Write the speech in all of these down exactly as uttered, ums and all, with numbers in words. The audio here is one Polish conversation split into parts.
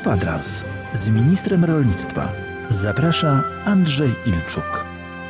Kwadrans z ministrem rolnictwa. Zaprasza Andrzej Ilczuk.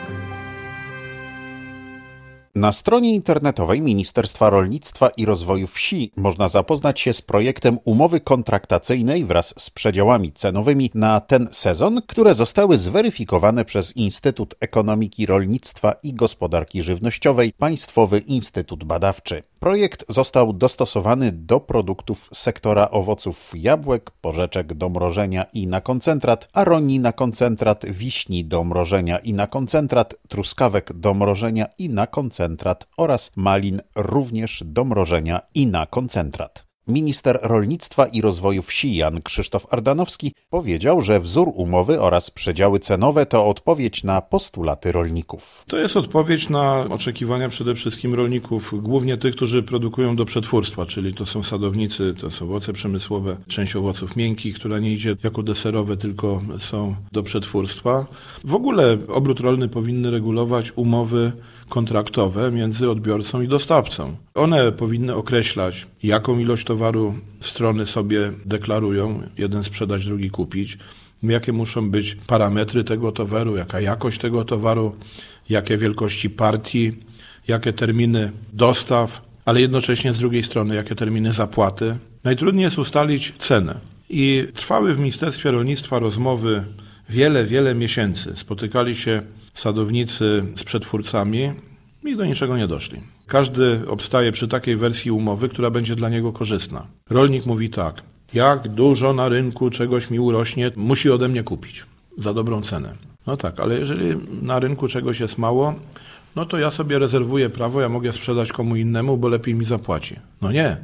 Na stronie internetowej Ministerstwa Rolnictwa i Rozwoju Wsi można zapoznać się z projektem umowy kontraktacyjnej wraz z przedziałami cenowymi na ten sezon, które zostały zweryfikowane przez Instytut Ekonomiki Rolnictwa i Gospodarki Żywnościowej, Państwowy Instytut Badawczy. Projekt został dostosowany do produktów sektora owoców jabłek, porzeczek do mrożenia i na koncentrat, aronii na koncentrat, wiśni do mrożenia i na koncentrat, truskawek do mrożenia i na koncentrat oraz malin również do mrożenia i na koncentrat. Minister Rolnictwa i Rozwoju Wsi Jan Krzysztof Ardanowski powiedział, że wzór umowy oraz przedziały cenowe to odpowiedź na postulaty rolników. To jest odpowiedź na oczekiwania przede wszystkim rolników, głównie tych, którzy produkują do przetwórstwa, czyli to są sadownicy, to są owoce przemysłowe, część owoców miękkich, która nie idzie jako deserowe, tylko są do przetwórstwa. W ogóle obrót rolny powinny regulować umowy kontraktowe między odbiorcą i dostawcą. One powinny określać, jaką ilość towaru strony sobie deklarują, jeden sprzedać, drugi kupić, jakie muszą być parametry tego towaru, jaka jakość tego towaru, jakie wielkości partii, jakie terminy dostaw, ale jednocześnie z drugiej strony, jakie terminy zapłaty. Najtrudniej jest ustalić cenę. I trwały w Ministerstwie Rolnictwa rozmowy wiele, wiele miesięcy. Spotykali się sadownicy z przetwórcami i do niczego nie doszli. Każdy obstaje przy takiej wersji umowy, która będzie dla niego korzystna. Rolnik mówi tak: jak dużo na rynku czegoś mi urośnie, musi ode mnie kupić za dobrą cenę. No tak, ale jeżeli na rynku czegoś jest mało, no to ja sobie rezerwuję prawo, ja mogę sprzedać komu innemu, bo lepiej mi zapłaci. No nie,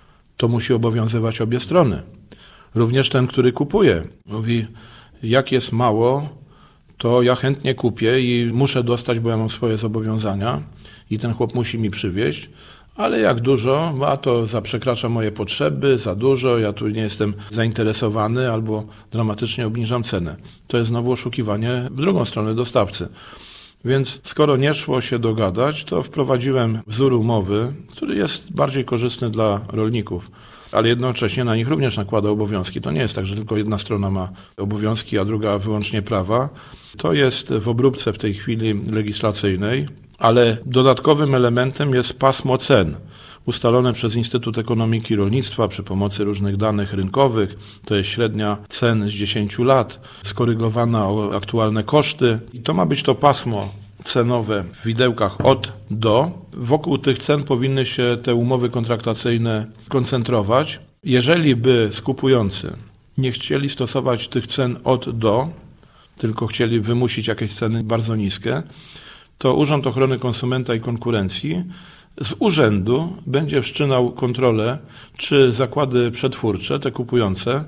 to musi obowiązywać obie strony. Również ten, który kupuje, mówi: jak jest mało, to ja chętnie kupię i muszę dostać, bo ja mam swoje zobowiązania i ten chłop musi mi przywieźć, ale jak dużo, a to za przekracza moje potrzeby, za dużo, ja tu nie jestem zainteresowany albo dramatycznie obniżam cenę. To jest znowu oszukiwanie w drugą stronę dostawcy. Więc skoro nie szło się dogadać, to wprowadziłem wzór umowy, który jest bardziej korzystny dla rolników, ale jednocześnie na nich również nakłada obowiązki. To nie jest tak, że tylko jedna strona ma obowiązki, a druga wyłącznie prawa. To jest w obróbce w tej chwili legislacyjnej, ale dodatkowym elementem jest pasmo cen ustalone przez Instytut Ekonomiki Rolnictwa przy pomocy różnych danych rynkowych. To jest średnia cen z dziesięciu lat, skorygowana o aktualne koszty. I to ma być to pasmo cenowe w widełkach od do. Wokół tych cen powinny się te umowy kontraktacyjne koncentrować. Jeżeli by skupujący nie chcieli stosować tych cen od do, tylko chcieli wymusić jakieś ceny bardzo niskie, to Urząd Ochrony Konsumenta i Konkurencji z urzędu będzie wszczynał kontrolę, czy zakłady przetwórcze, te kupujące,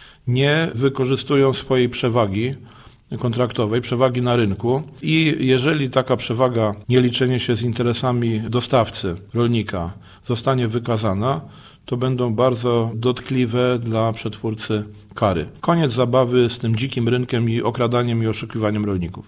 nie wykorzystują swojej przewagi kontraktowej, przewagi na rynku i jeżeli taka przewaga, nieliczenie się z interesami dostawcy, rolnika, zostanie wykazana, to będą bardzo dotkliwe dla przetwórcy kary. Koniec zabawy z tym dzikim rynkiem i okradaniem i oszukiwaniem rolników.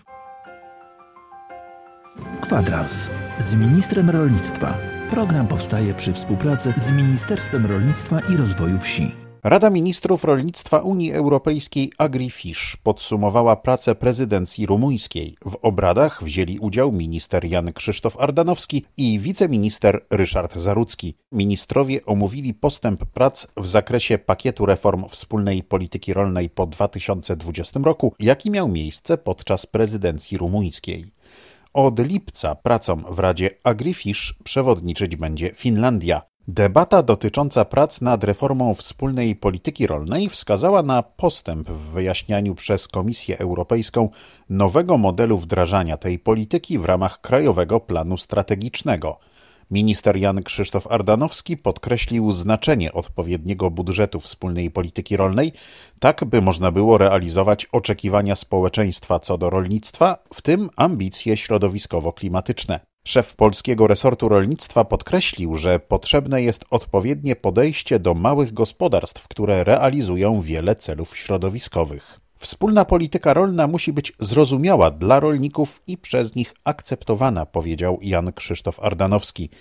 Kwadrans z ministrem rolnictwa. Program powstaje przy współpracy z Ministerstwem Rolnictwa i Rozwoju Wsi. Rada Ministrów Rolnictwa Unii Europejskiej AgriFish podsumowała pracę prezydencji rumuńskiej. W obradach wzięli udział minister Jan Krzysztof Ardanowski i wiceminister Ryszard Zarudzki. Ministrowie omówili postęp prac w zakresie pakietu reform wspólnej polityki rolnej po dwa tysiące dwudziestym roku, jaki miał miejsce podczas prezydencji rumuńskiej. Od lipca pracom w Radzie AgriFish przewodniczyć będzie Finlandia. Debata dotycząca prac nad reformą wspólnej polityki rolnej wskazała na postęp w wyjaśnianiu przez Komisję Europejską nowego modelu wdrażania tej polityki w ramach Krajowego Planu Strategicznego. Minister Jan Krzysztof Ardanowski podkreślił znaczenie odpowiedniego budżetu wspólnej polityki rolnej, tak by można było realizować oczekiwania społeczeństwa co do rolnictwa, w tym ambicje środowiskowo-klimatyczne. Szef polskiego resortu rolnictwa podkreślił, że potrzebne jest odpowiednie podejście do małych gospodarstw, które realizują wiele celów środowiskowych. Wspólna polityka rolna musi być zrozumiała dla rolników i przez nich akceptowana, powiedział Jan Krzysztof Ardanowski.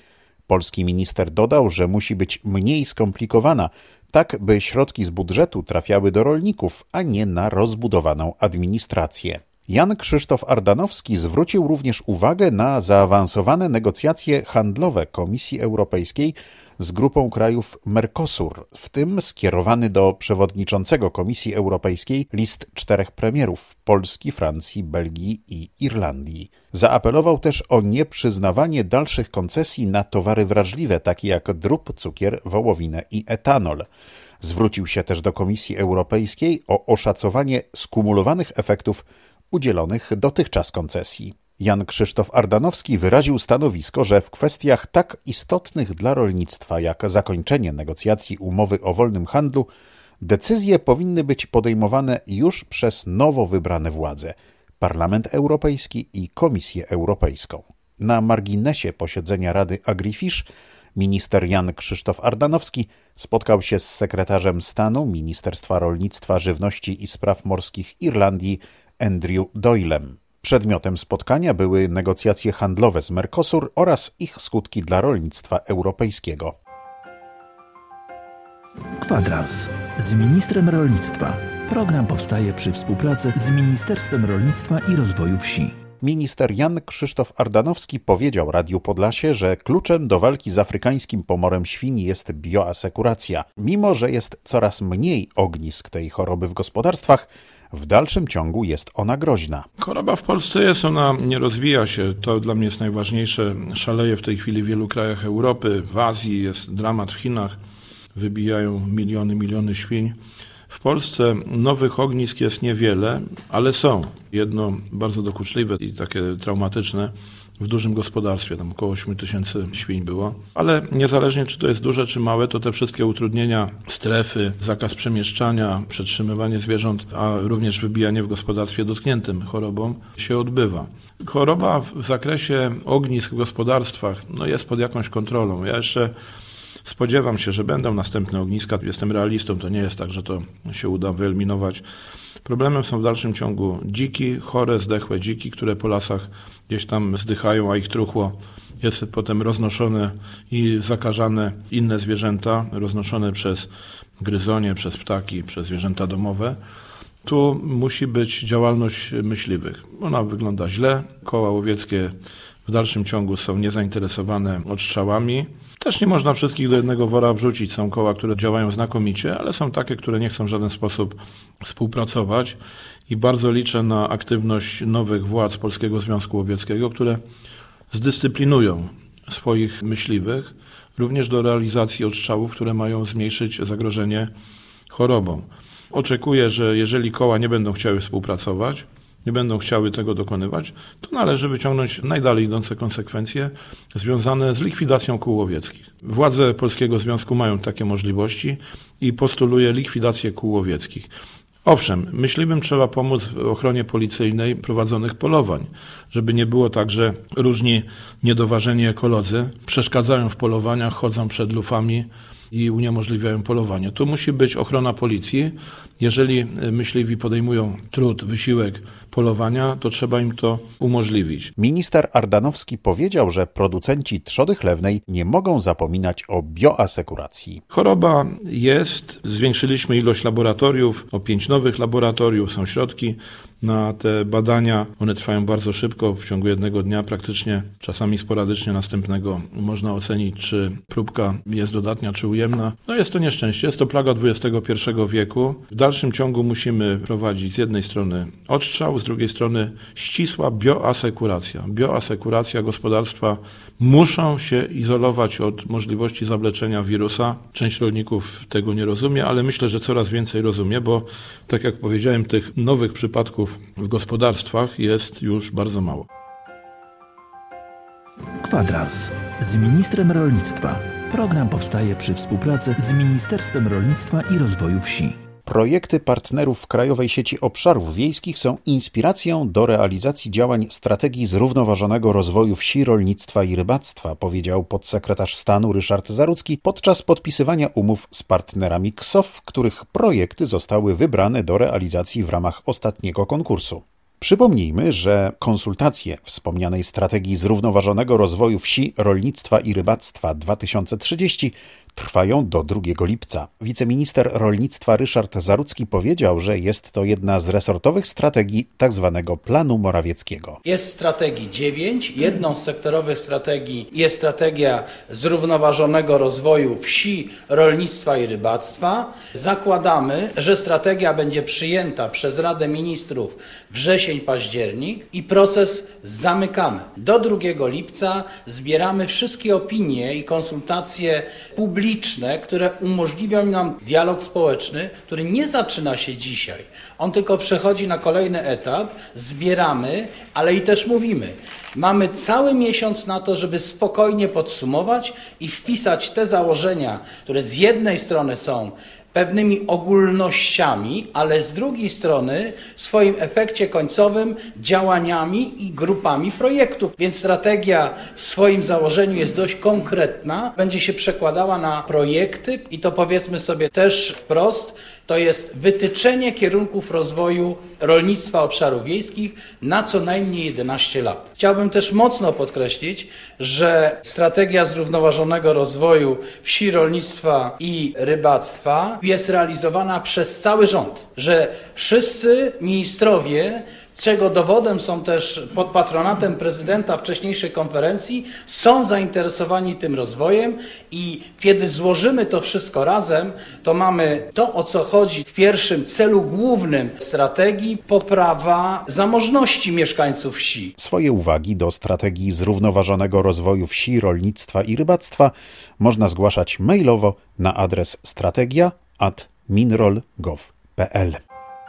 Polski minister dodał, że musi być mniej skomplikowana, tak by środki z budżetu trafiały do rolników, a nie na rozbudowaną administrację. Jan Krzysztof Ardanowski zwrócił również uwagę na zaawansowane negocjacje handlowe Komisji Europejskiej z grupą krajów Mercosur, w tym skierowany do przewodniczącego Komisji Europejskiej list czterech premierów Polski, Francji, Belgii i Irlandii. Zaapelował też o nieprzyznawanie dalszych koncesji na towary wrażliwe, takie jak drób, cukier, wołowinę i etanol. Zwrócił się też do Komisji Europejskiej o oszacowanie skumulowanych efektów udzielonych dotychczas koncesji. Jan Krzysztof Ardanowski wyraził stanowisko, że w kwestiach tak istotnych dla rolnictwa jak zakończenie negocjacji umowy o wolnym handlu decyzje powinny być podejmowane już przez nowo wybrane władze – Parlament Europejski i Komisję Europejską. Na marginesie posiedzenia Rady AgriFish minister Jan Krzysztof Ardanowski spotkał się z sekretarzem stanu Ministerstwa Rolnictwa, Żywności i Spraw Morskich Irlandii Andrew Doylem. Przedmiotem spotkania były negocjacje handlowe z Mercosur oraz ich skutki dla rolnictwa europejskiego. Kwadrans z ministrem rolnictwa. Program powstaje przy współpracy z Ministerstwem Rolnictwa i Rozwoju Wsi. Minister Jan Krzysztof Ardanowski powiedział Radiu Podlasie, że kluczem do walki z afrykańskim pomorem świń jest bioasekuracja. Mimo że jest coraz mniej ognisk tej choroby w gospodarstwach, w dalszym ciągu jest ona groźna. Choroba w Polsce jest, ona nie rozwija się. To dla mnie jest najważniejsze. Szaleje w tej chwili w wielu krajach Europy, w Azji, jest dramat w Chinach. Wybijają miliony, miliony świń. W Polsce nowych ognisk jest niewiele, ale są. Jedno bardzo dokuczliwe i takie traumatyczne w dużym gospodarstwie, tam około osiem tysięcy świń było. Ale niezależnie czy to jest duże czy małe, to te wszystkie utrudnienia, strefy, zakaz przemieszczania, przetrzymywanie zwierząt, a również wybijanie w gospodarstwie dotkniętym chorobą się odbywa. Choroba w zakresie ognisk w gospodarstwach no jest pod jakąś kontrolą. Ja jeszcze spodziewam się, że będą następne ogniska. Jestem realistą, to nie jest tak, że to się uda wyeliminować. Problemem są w dalszym ciągu dziki, chore, zdechłe dziki, które po lasach gdzieś tam zdychają, a ich truchło jest potem roznoszone i zakażane inne zwierzęta, roznoszone przez gryzonie, przez ptaki, przez zwierzęta domowe. Tu musi być działalność myśliwych. Ona wygląda źle. Koła łowieckie w dalszym ciągu są niezainteresowane odstrzałami. Też nie można wszystkich do jednego wora wrzucić. Są koła, które działają znakomicie, ale są takie, które nie chcą w żaden sposób współpracować i bardzo liczę na aktywność nowych władz Polskiego Związku Łowieckiego, które zdyscyplinują swoich myśliwych również do realizacji odstrzałów, które mają zmniejszyć zagrożenie chorobą. Oczekuję, że jeżeli koła nie będą chciały współpracować, nie będą chciały tego dokonywać, to należy wyciągnąć najdalej idące konsekwencje związane z likwidacją kół łowieckich. Władze Polskiego Związku mają takie możliwości i postuluję likwidację kół łowieckich. Owszem, myśliwym trzeba pomóc w ochronie policyjnej prowadzonych polowań, żeby nie było tak, że różni niedoważeni ekolodzy przeszkadzają w polowaniach, chodzą przed lufami i uniemożliwiają polowanie. Tu musi być ochrona policji. Jeżeli myśliwi podejmują trud, wysiłek polowania, to trzeba im to umożliwić. Minister Ardanowski powiedział, że producenci trzody chlewnej nie mogą zapominać o bioasekuracji. Choroba jest. Zwiększyliśmy ilość laboratoriów, o pięć nowych laboratoriów, są środki na te badania. One trwają bardzo szybko, w ciągu jednego dnia praktycznie, czasami sporadycznie następnego można ocenić, czy próbka jest dodatnia, czy ujemna. No jest to nieszczęście, jest to plaga dwudziestego pierwszego wieku. W dalszym ciągu musimy prowadzić z jednej strony odstrzał, z drugiej strony ścisła bioasekuracja. Bioasekuracja, gospodarstwa muszą się izolować od możliwości zawleczenia wirusa. Część rolników tego nie rozumie, ale myślę, że coraz więcej rozumie, bo tak jak powiedziałem, tych nowych przypadków w gospodarstwach jest już bardzo mało. Kwadrans z ministrem rolnictwa. Program powstaje przy współpracy z Ministerstwem Rolnictwa i Rozwoju Wsi. Projekty partnerów Krajowej Sieci Obszarów Wiejskich są inspiracją do realizacji działań strategii zrównoważonego rozwoju wsi, rolnictwa i rybactwa, powiedział podsekretarz stanu Ryszard Zarudzki podczas podpisywania umów z partnerami K S O W, których projekty zostały wybrane do realizacji w ramach ostatniego konkursu. Przypomnijmy, że konsultacje wspomnianej strategii zrównoważonego rozwoju wsi, rolnictwa i rybactwa dwa tysiące trzydzieści trwają do drugiego lipca. Wiceminister rolnictwa Ryszard Zarudzki powiedział, że jest to jedna z resortowych strategii tzw. planu Morawieckiego. Jest strategii dziewięć. Jedną z sektorowych strategii jest strategia zrównoważonego rozwoju wsi, rolnictwa i rybactwa. Zakładamy, że strategia będzie przyjęta przez Radę Ministrów wrzesień, październik i proces zamykamy. Do drugiego lipca zbieramy wszystkie opinie i konsultacje publiczne, które umożliwią nam dialog społeczny, który nie zaczyna się dzisiaj. On tylko przechodzi na kolejny etap, zbieramy, ale i też mówimy. Mamy cały miesiąc na to, żeby spokojnie podsumować i wpisać te założenia, które z jednej strony są pewnymi ogólnościami, ale z drugiej strony w swoim efekcie końcowym działaniami i grupami projektów. Więc strategia w swoim założeniu jest dość konkretna, będzie się przekładała na projekty i to powiedzmy sobie też wprost, to jest wytyczenie kierunków rozwoju rolnictwa obszarów wiejskich na co najmniej jedenaście lat. Chciałbym też mocno podkreślić, że strategia zrównoważonego rozwoju wsi, rolnictwa i rybactwa jest realizowana przez cały rząd, że wszyscy ministrowie, czego dowodem są też pod patronatem prezydenta wcześniejszej konferencji, są zainteresowani tym rozwojem i kiedy złożymy to wszystko razem, to mamy to, o co chodzi w pierwszym celu głównym strategii, poprawa zamożności mieszkańców wsi. Swoje uwagi do strategii zrównoważonego rozwoju wsi, rolnictwa i rybactwa można zgłaszać mailowo na adres strategia at minrol kropka gov kropka p l.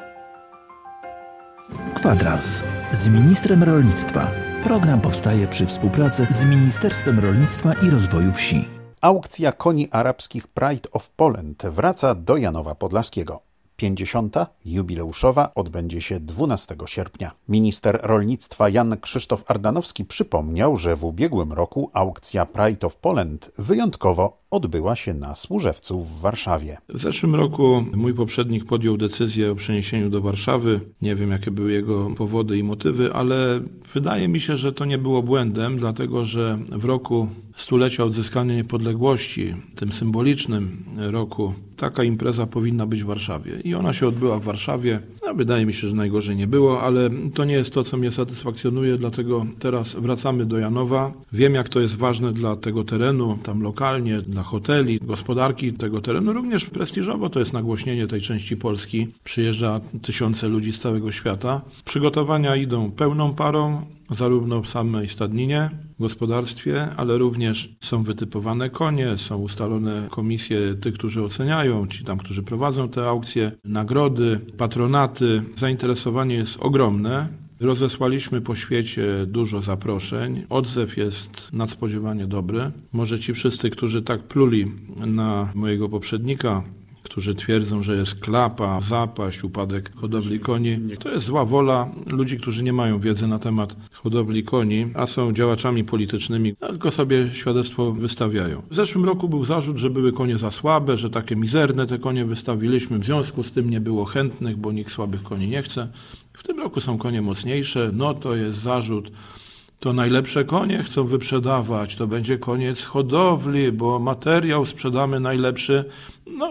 Kwadrans z ministrem rolnictwa. Program powstaje przy współpracy z Ministerstwem Rolnictwa i Rozwoju Wsi. Aukcja koni arabskich Pride of Poland wraca do Janowa Podlaskiego. pięćdziesiąta jubileuszowa odbędzie się dwunastego sierpnia. Minister rolnictwa Jan Krzysztof Ardanowski przypomniał, że w ubiegłym roku aukcja Pride of Poland wyjątkowo odbyła się na Służewcu w Warszawie. W zeszłym roku mój poprzednik podjął decyzję o przeniesieniu do Warszawy. Nie wiem, jakie były jego powody i motywy, ale wydaje mi się, że to nie było błędem, dlatego że w roku stulecia odzyskania niepodległości, tym symbolicznym roku, taka impreza powinna być w Warszawie. I ona się odbyła w Warszawie. No, wydaje mi się, że najgorzej nie było, ale to nie jest to, co mnie satysfakcjonuje, dlatego teraz wracamy do Janowa. Wiem, jak to jest ważne dla tego terenu, tam lokalnie, dla hoteli, gospodarki tego terenu. Również prestiżowo to jest nagłośnienie tej części Polski. Przyjeżdża tysiące ludzi z całego świata. Przygotowania idą pełną parą, zarówno w samej stadninie, gospodarstwie, ale również są wytypowane konie, są ustalone komisje tych, którzy oceniają, ci tam, którzy prowadzą te aukcje, nagrody, patronaty. Zainteresowanie jest ogromne. Rozesłaliśmy po świecie dużo zaproszeń. Odzew jest nadspodziewanie dobry. Może ci wszyscy, którzy tak pluli na mojego poprzednika, którzy twierdzą, że jest klapa, zapaść, upadek hodowli koni. To jest zła wola ludzi, którzy nie mają wiedzy na temat hodowli koni, a są działaczami politycznymi, tylko sobie świadectwo wystawiają. W zeszłym roku był zarzut, że były konie za słabe, że takie mizerne te konie wystawiliśmy. W związku z tym nie było chętnych, bo nikt słabych koni nie chce. W tym roku są konie mocniejsze. No to jest zarzut. To najlepsze konie chcą wyprzedawać, to będzie koniec hodowli, bo materiał sprzedamy najlepszy. No,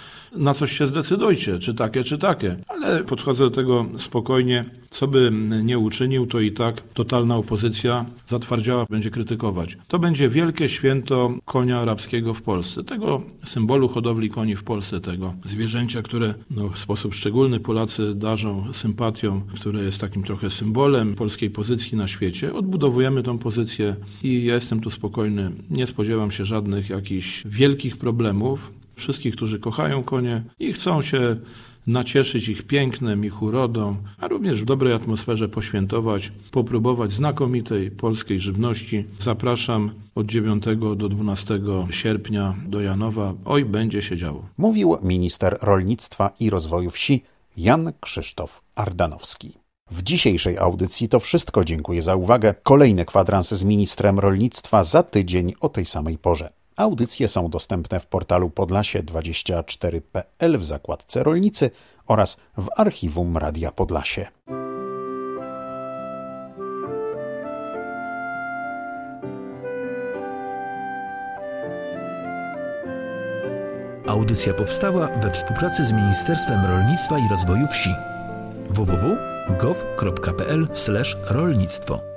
na coś się zdecydujcie, czy takie, czy takie. Ale podchodzę do tego spokojnie. Co by nie uczynił, to i tak totalna opozycja zatwardziała będzie krytykować. To będzie wielkie święto konia arabskiego w Polsce. Tego symbolu hodowli koni w Polsce, tego zwierzęcia, które no, w sposób szczególny Polacy darzą sympatią, które jest takim trochę symbolem polskiej pozycji na świecie. Odbudowujemy tą pozycję i ja jestem tu spokojny. Nie spodziewam się żadnych jakichś wielkich problemów. Wszystkich, którzy kochają konie i chcą się nacieszyć ich pięknem, ich urodą, a również w dobrej atmosferze poświętować, popróbować znakomitej polskiej żywności. Zapraszam od dziewiątego do dwunastego sierpnia do Janowa. Oj, będzie się działo. Mówił minister rolnictwa i rozwoju wsi Jan Krzysztof Ardanowski. W dzisiejszej audycji to wszystko. Dziękuję za uwagę. Kolejny kwadrans z ministrem rolnictwa za tydzień o tej samej porze. Audycje są dostępne w portalu podlasie dwadzieścia cztery kropka p l w zakładce Rolnicy oraz w archiwum Radia Podlasie. Audycja powstała we współpracy z Ministerstwem Rolnictwa i Rozwoju Wsi. w w w kropka gov kropka p l slash rolnictwo